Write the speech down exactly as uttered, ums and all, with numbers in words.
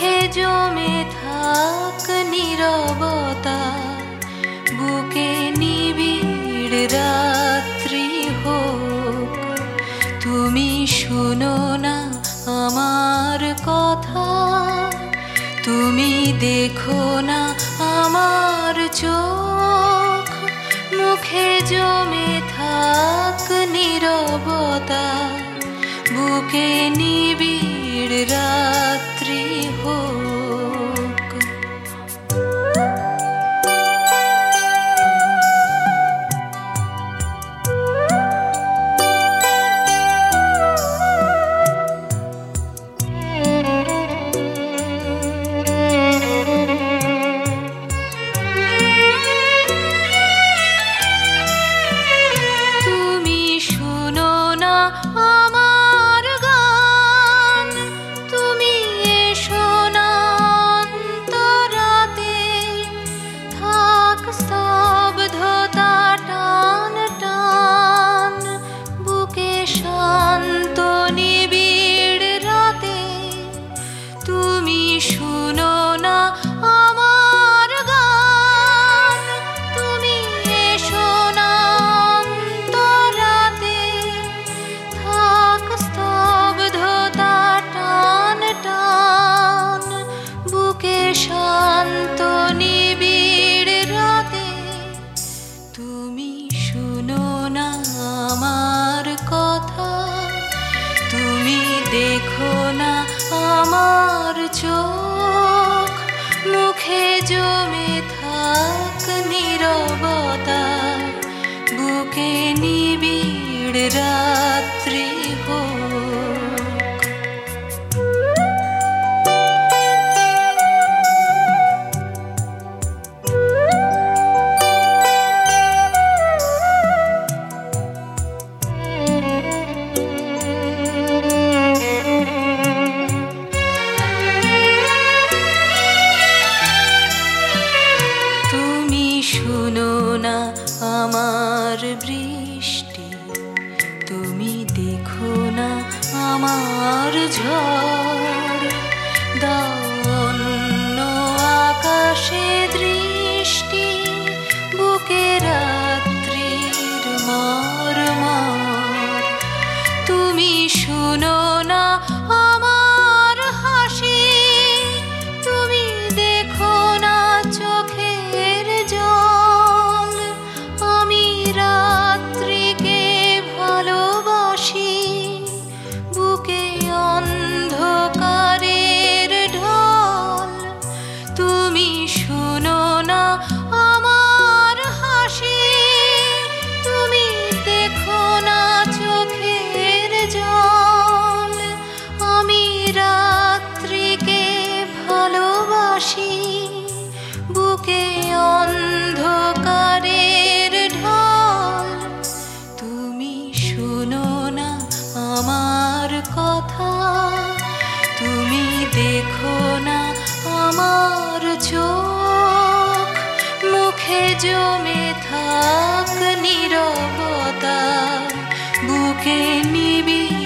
মুখে জমে থাক নীরবতা, বুকে নিবিড় রাত্রি হোক। তুমি শুনো না আমার কথা, তুমি দেখো না আমার চোখ। মুখে জমে থাক নীরবতা, বুকে নিবিড় রাত্রি হোক। তুমি শুনো না আমার গান, তুমি এসো না অন্তরাতে। থাক স্তব্ধতা টান টান, বুকে শান্ত নিবিড় রাতে। তুমি শুনো না আমার গান, তুমি এসো না অন্তরাতে। থাক স্তব্ধতা টান টান, বুকে শান্ত নিবিড় রাতে। তুমি শুনো না আমার কথা, তুমি দেখো না আমার চোখ। মুখে জমে থাক নীরবতা, বুকে নিবিড় রাত্রি হোক। তুমি শুনো না আমার বৃষ্টি, তুমি দেখো না আমার ঝড়। দাও অন্য আকাশে দৃষ্টি, বুকে রাত্রির মর্মর। তুমি শুনো না আমার হাসি, তুমি দেখো না চোখের জল। আমি রাত্রিকে ভালোবাসি, বুকে অন্ধকারের ঢল। তুমি শুনো না আমার হাসি, তুমি দেখো না চোখের জল। আমি রাত্রিকে ভালোবাসি, বুকে অন্ধকারের ঢল। তুমি শুনো না আমার কথা, তুমি দেখো না আমার চোখ। মুখে জমে থাক নীরবতা, বুকে নিবিড়